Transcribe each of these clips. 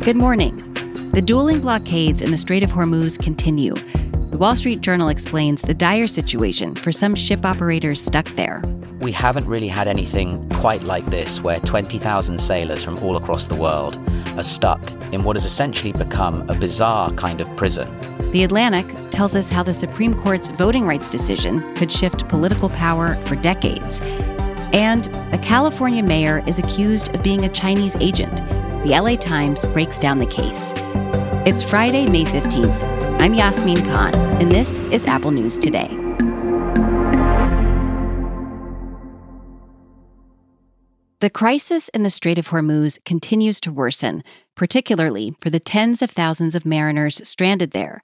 Good morning. The dueling blockades in the Strait of Hormuz continue. The Wall Street Journal explains the dire situation for some ship operators stuck there. We haven't really had anything quite like this, where 20,000 sailors from all across the world are stuck in what has essentially become a bizarre kind of prison. The Atlantic tells us how the Supreme Court's voting rights decision could shift political power for decades. And a California mayor is accused of being a Chinese agent. The LA Times breaks down the case. It's Friday, May 15th. I'm Yasmin Khan, and this is Apple News Today. The crisis in the Strait of Hormuz continues to worsen, particularly for the tens of thousands of mariners stranded there.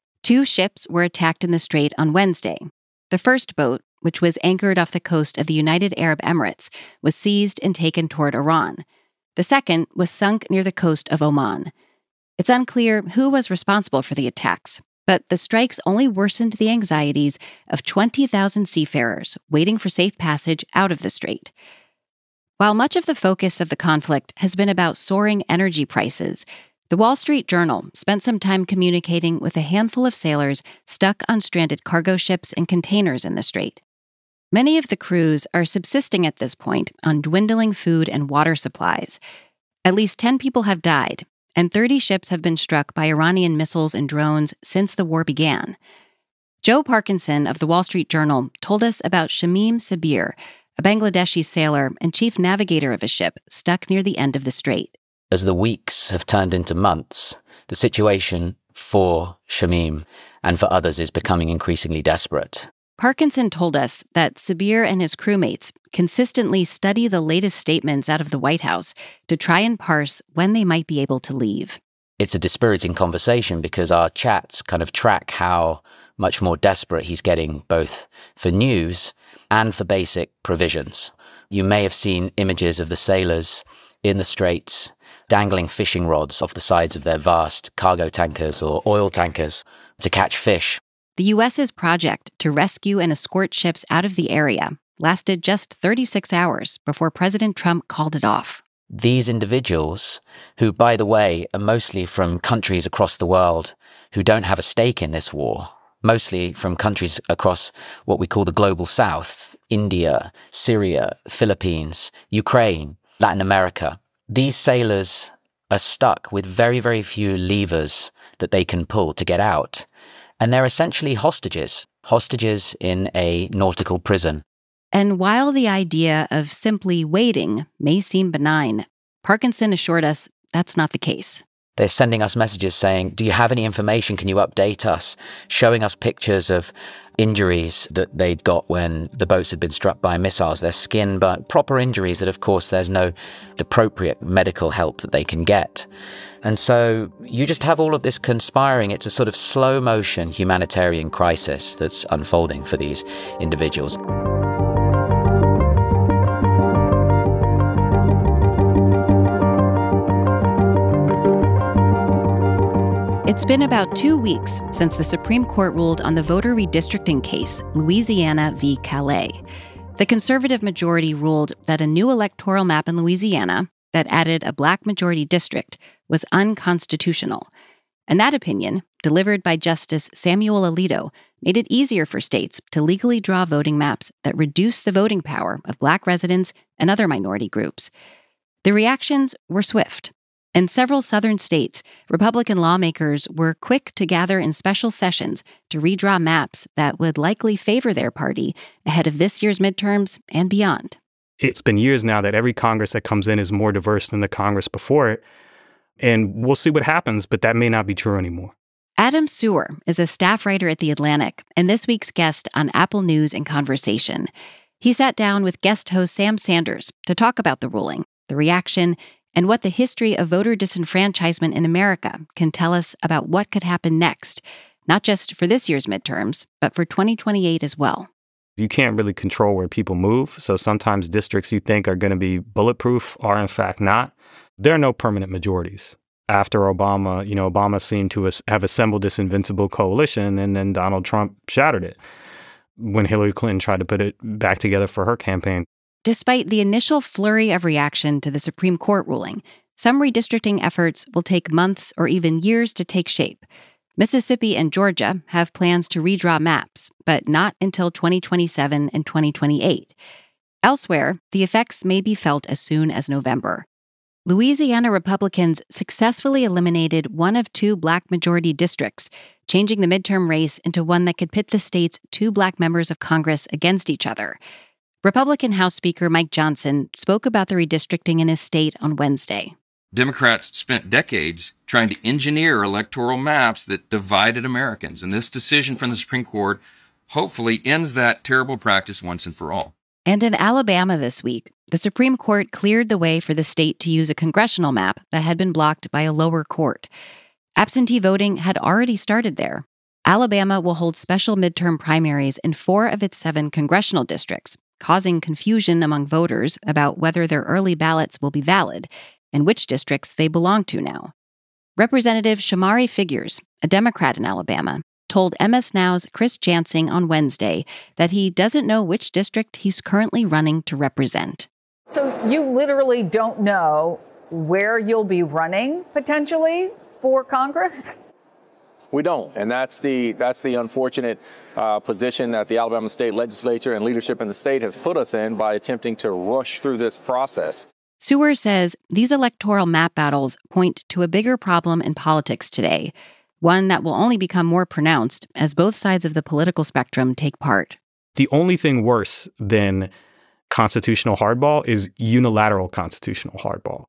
2 ships were attacked in the strait on Wednesday. The first boat, which was anchored off the coast of the United Arab Emirates, was seized and taken toward Iran. The second was sunk near the coast of Oman. It's unclear who was responsible for the attacks, but the strikes only worsened the anxieties of 20,000 seafarers waiting for safe passage out of the strait. While much of the focus of the conflict has been about soaring energy prices, the Wall Street Journal spent some time communicating with a handful of sailors stuck on stranded cargo ships and containers in the strait. Many of the crews are subsisting at this point on dwindling food and water supplies. At least 10 people have died, and 30 ships have been struck by Iranian missiles and drones since the war began. Joe Parkinson of the Wall Street Journal told us about Shamim Sabir, a Bangladeshi sailor and chief navigator of a ship stuck near the end of the strait. As the weeks have turned into months, the situation for Shamim and for others is becoming increasingly desperate. Parkinson told us that Sabir and his crewmates consistently study the latest statements out of the White House to try and parse when they might be able to leave. It's a dispiriting conversation because our chats kind of track how much more desperate he's getting, both for news and for basic provisions. You may have seen images of the sailors in the straits dangling fishing rods off the sides of their vast cargo tankers or oil tankers to catch fish. The U.S.'s project to rescue and escort ships out of the area lasted just 36 hours before President Trump called it off. These individuals, who, by the way, are mostly from countries across the world who don't have a stake in this war, mostly from countries across what we call the global south, India, Syria, Philippines, Ukraine, Latin America. These sailors are stuck with very, very few levers that they can pull to get out. And they're essentially hostages in a nautical prison. And while the idea of simply waiting may seem benign, Parkinson assured us that's not the case. They're sending us messages saying, do you have any information? Can you update us? Showing us pictures of injuries that they'd got when the boats had been struck by missiles, their skin burnt, proper injuries that, of course, there's no appropriate medical help that they can get. And so you just have all of this conspiring. It's a sort of slow motion humanitarian crisis that's unfolding for these individuals. It's been about 2 weeks since the Supreme Court ruled on the voter redistricting case, Louisiana v. Calais. The conservative majority ruled that a new electoral map in Louisiana that added a black majority district was unconstitutional. And that opinion, delivered by Justice Samuel Alito, made it easier for states to legally draw voting maps that reduce the voting power of black residents and other minority groups. The reactions were swift. In several southern states, Republican lawmakers were quick to gather in special sessions to redraw maps that would likely favor their party ahead of this year's midterms and beyond. It's been years now that every Congress that comes in is more diverse than the Congress before it. And we'll see what happens, but that may not be true anymore. Adam Serwer is a staff writer at The Atlantic and this week's guest on Apple News in Conversation. He sat down with guest host Sam Sanders to talk about the ruling, the reaction, and what the history of voter disenfranchisement in America can tell us about what could happen next, not just for this year's midterms, but for 2028 as well. You can't really control where people move, so sometimes districts you think are going to be bulletproof are in fact not. There are no permanent majorities. After Obama, Obama seemed to have assembled this invincible coalition, and then Donald Trump shattered it when Hillary Clinton tried to put it back together for her campaign. Despite the initial flurry of reaction to the Supreme Court ruling, Some redistricting efforts will take months or even years to take shape. Mississippi and Georgia have plans to redraw maps, but not until 2027 and 2028. Elsewhere, the effects may be felt as soon as November. Louisiana Republicans successfully eliminated one of two Black majority districts, changing the midterm race into one that could pit the state's two Black members of Congress against each other. Republican House Speaker Mike Johnson spoke about the redistricting in his state on Wednesday. Democrats spent decades trying to engineer electoral maps that divided Americans, and this decision from the Supreme Court hopefully ends that terrible practice once and for all. And in Alabama this week, the Supreme Court cleared the way for the state to use a congressional map that had been blocked by a lower court. Absentee voting had already started there. Alabama will hold special midterm primaries in 4 of its 7 congressional districts, causing confusion among voters about whether their early ballots will be valid and which districts they belong to now. Representative Shamari Figures, a Democrat in Alabama, told MS Now's Chris Jansing on Wednesday that he doesn't know which district he's currently running to represent. So you literally don't know where you'll be running potentially for Congress? We don't. And that's the unfortunate position that the Alabama State Legislature and leadership in the state has put us in by attempting to rush through this process. Sewer says these electoral map battles point to a bigger problem in politics today, one that will only become more pronounced as both sides of the political spectrum take part. The only thing worse than constitutional hardball is unilateral constitutional hardball.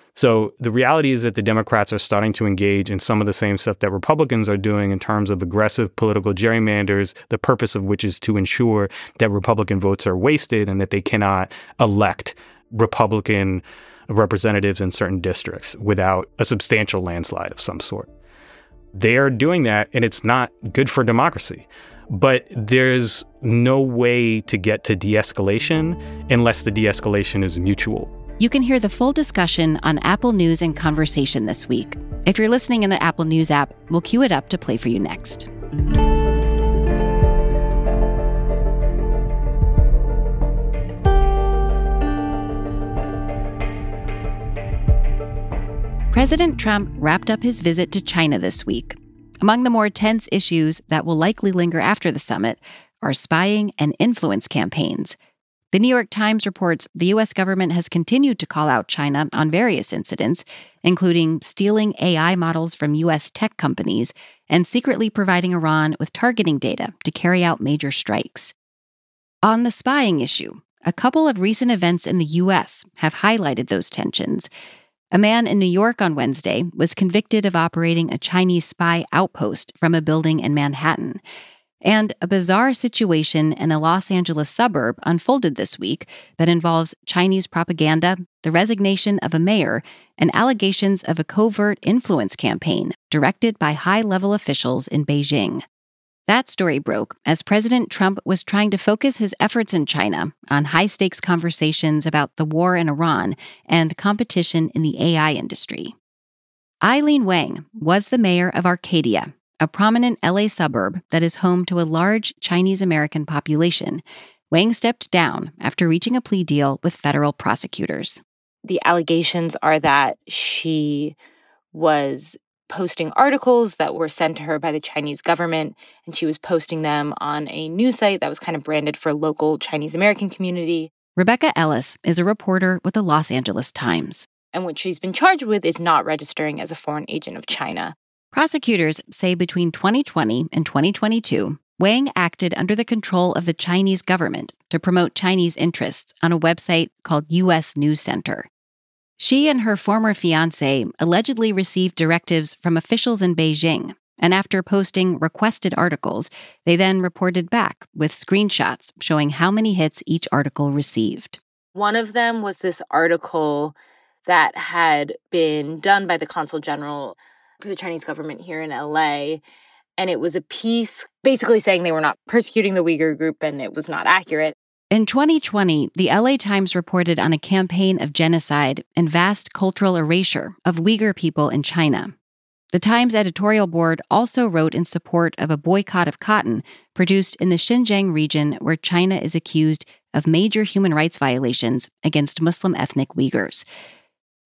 So the reality is that the Democrats are starting to engage in some of the same stuff that Republicans are doing in terms of aggressive political gerrymanders, the purpose of which is to ensure that Republican votes are wasted and that they cannot elect Republican representatives in certain districts without a substantial landslide of some sort. They are doing that, and it's not good for democracy. But there's no way to get to de-escalation unless the de-escalation is mutual. You can hear the full discussion on Apple News and Conversation this week. If you're listening in the Apple News app, we'll queue it up to play for you next. President Trump wrapped up his visit to China this week. Among the more tense issues that will likely linger after the summit are spying and influence campaigns. The New York Times reports the U.S. government has continued to call out China on various incidents, including stealing AI models from U.S. tech companies and secretly providing Iran with targeting data to carry out major strikes. On the spying issue, a couple of recent events in the U.S. have highlighted those tensions. A man in New York on Wednesday was convicted of operating a Chinese spy outpost from a building in Manhattan. And a bizarre situation in a Los Angeles suburb unfolded this week that involves Chinese propaganda, the resignation of a mayor, and allegations of a covert influence campaign directed by high-level officials in Beijing. That story broke as President Trump was trying to focus his efforts in China on high-stakes conversations about the war in Iran and competition in the AI industry. Eileen Wang was the mayor of Arcadia, a prominent LA suburb that is home to a large Chinese-American population. Wang stepped down after reaching a plea deal with federal prosecutors. The allegations are that she was posting articles that were sent to her by the Chinese government, and she was posting them on a news site that was kind of branded for local Chinese-American community. Rebecca Ellis is a reporter with the Los Angeles Times. And what she's been charged with is not registering as a foreign agent of China. Prosecutors say between 2020 and 2022, Wang acted under the control of the Chinese government to promote Chinese interests on a website called U.S. News Center. She and her former fiancé allegedly received directives from officials in Beijing, and after posting requested articles, they then reported back with screenshots showing how many hits each article received. One of them was this article that had been done by the Consul General for the Chinese government here in LA, and it was a piece basically saying they were not persecuting the Uyghur group and it was not accurate. In 2020, the LA Times reported on a campaign of genocide and vast cultural erasure of Uyghur people in China. The Times editorial board also wrote in support of a boycott of cotton produced in the Xinjiang region where China is accused of major human rights violations against Muslim ethnic Uyghurs.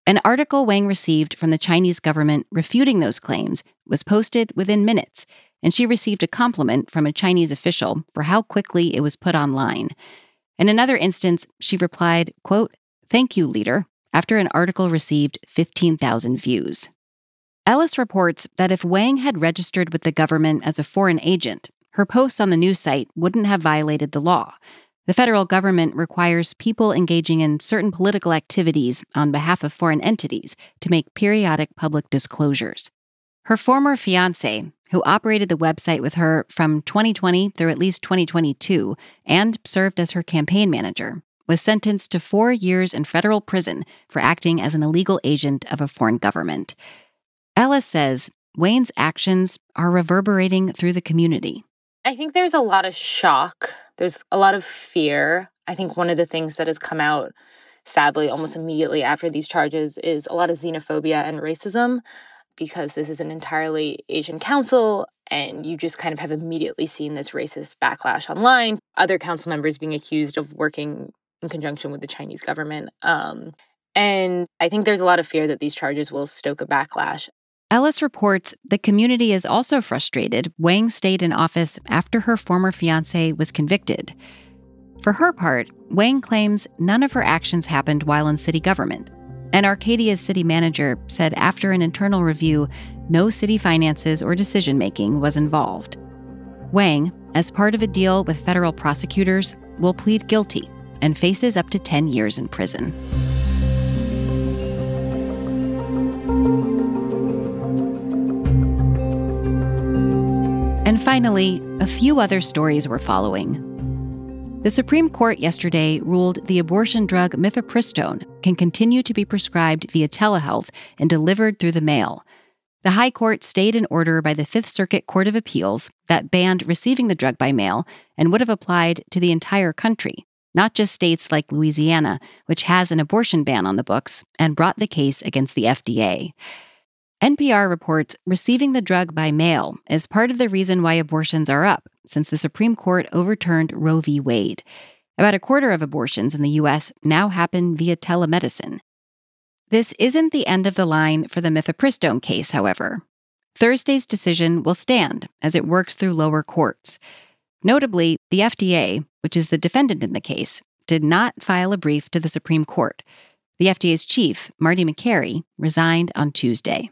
An article Wang received from the Chinese government refuting those claims was posted within minutes, and she received a compliment from a Chinese official for how quickly it was put online. In another instance, she replied, quote, "Thank you, leader," after an article received 15,000 views. Ellis reports that if Wang had registered with the government as a foreign agent, her posts on the news site wouldn't have violated the law. The federal government requires people engaging in certain political activities on behalf of foreign entities to make periodic public disclosures. Her former fiancé, who operated the website with her from 2020 through at least 2022 and served as her campaign manager, was sentenced to 4 years in federal prison for acting as an illegal agent of a foreign government. Ellis says Wang's actions are reverberating through the community. I think there's a lot of shock. There's a lot of fear. I think one of the things that has come out, sadly, almost immediately after these charges is a lot of xenophobia and racism, because this is an entirely Asian council, and you just kind of have immediately seen this racist backlash online. Other council members being accused of working in conjunction with the Chinese government. And I think there's a lot of fear that these charges will stoke a backlash. Ellis reports the community is also frustrated Wang stayed in office after her former fiancé was convicted. For her part, Wang claims none of her actions happened while in city government. And Arcadia's city manager said after an internal review, no city finances or decision-making was involved. Wang, as part of a deal with federal prosecutors, will plead guilty and faces up to 10 years in prison. And finally, a few other stories were following. The Supreme Court yesterday ruled the abortion drug mifepristone can continue to be prescribed via telehealth and delivered through the mail. The High Court stayed an order by the Fifth Circuit Court of Appeals that banned receiving the drug by mail and would have applied to the entire country, not just states like Louisiana, which has an abortion ban on the books, and brought the case against the FDA. NPR reports receiving the drug by mail is part of the reason why abortions are up since the Supreme Court overturned Roe v. Wade. About a quarter of abortions in the U.S. now happen via telemedicine. This isn't the end of the line for the mifepristone case, however. Thursday's decision will stand as it works through lower courts. Notably, the FDA, which is the defendant in the case, did not file a brief to the Supreme Court. The FDA's chief, Marty Makary, resigned on Tuesday.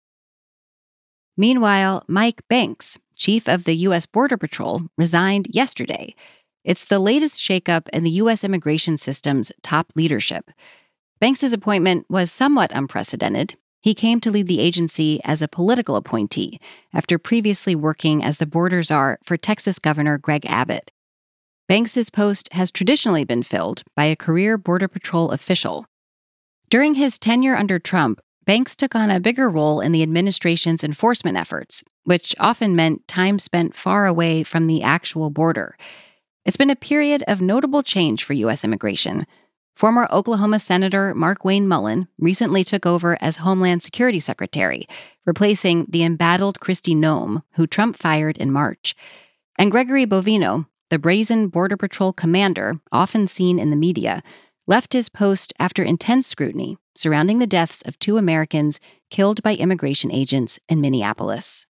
Meanwhile, Mike Banks, chief of the U.S. Border Patrol, resigned yesterday. It's the latest shakeup in the U.S. immigration system's top leadership. Banks' appointment was somewhat unprecedented. He came to lead the agency as a political appointee after previously working as the border czar for Texas Governor Greg Abbott. Banks' post has traditionally been filled by a career Border Patrol official. During his tenure under Trump, Banks took on a bigger role in the administration's enforcement efforts, which often meant time spent far away from the actual border. It's been a period of notable change for U.S. immigration. Former Oklahoma Senator Markwayne Mullin recently took over as Homeland Security Secretary, replacing the embattled Kristi Noem, who Trump fired in March. And Gregory Bovino, the brazen Border Patrol commander often seen in the media, left his post after intense scrutiny surrounding the deaths of 2 Americans killed by immigration agents in Minneapolis.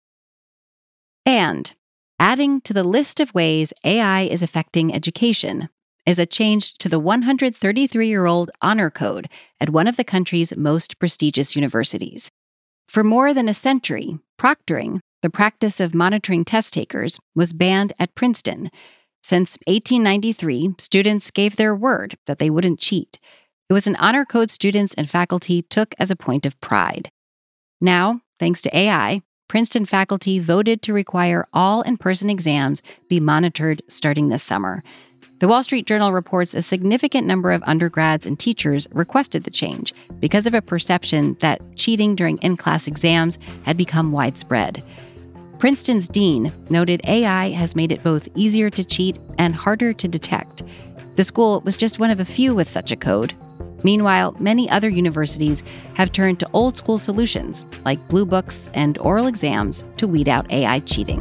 And adding to the list of ways AI is affecting education is a change to the 133-year-old honor code at one of the country's most prestigious universities. For more than a century, proctoring, the practice of monitoring test takers, was banned at Princeton. Since 1893, students gave their word that they wouldn't cheat. It was an honor code students and faculty took as a point of pride. Now, thanks to AI, Princeton faculty voted to require all in-person exams be monitored starting this summer. The Wall Street Journal reports a significant number of undergrads and teachers requested the change because of a perception that cheating during in-class exams had become widespread. Princeton's dean noted AI has made it both easier to cheat and harder to detect. The school was just one of a few with such a code. Meanwhile, many other universities have turned to old-school solutions like blue books and oral exams to weed out AI cheating.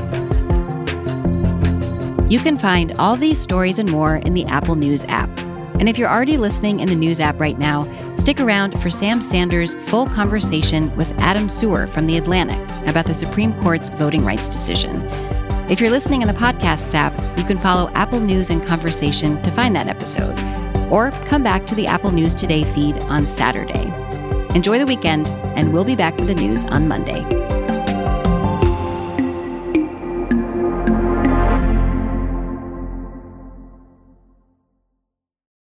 You can find all these stories and more in the Apple News app. And if you're already listening in the News app right now, stick around for Sam Sanders' full conversation with Adam Serwer from The Atlantic about the Supreme Court's voting rights decision. If you're listening in the Podcasts app, you can follow Apple News and Conversation to find that episode, or come back to the Apple News Today feed on Saturday. Enjoy the weekend, and we'll be back with the news on Monday.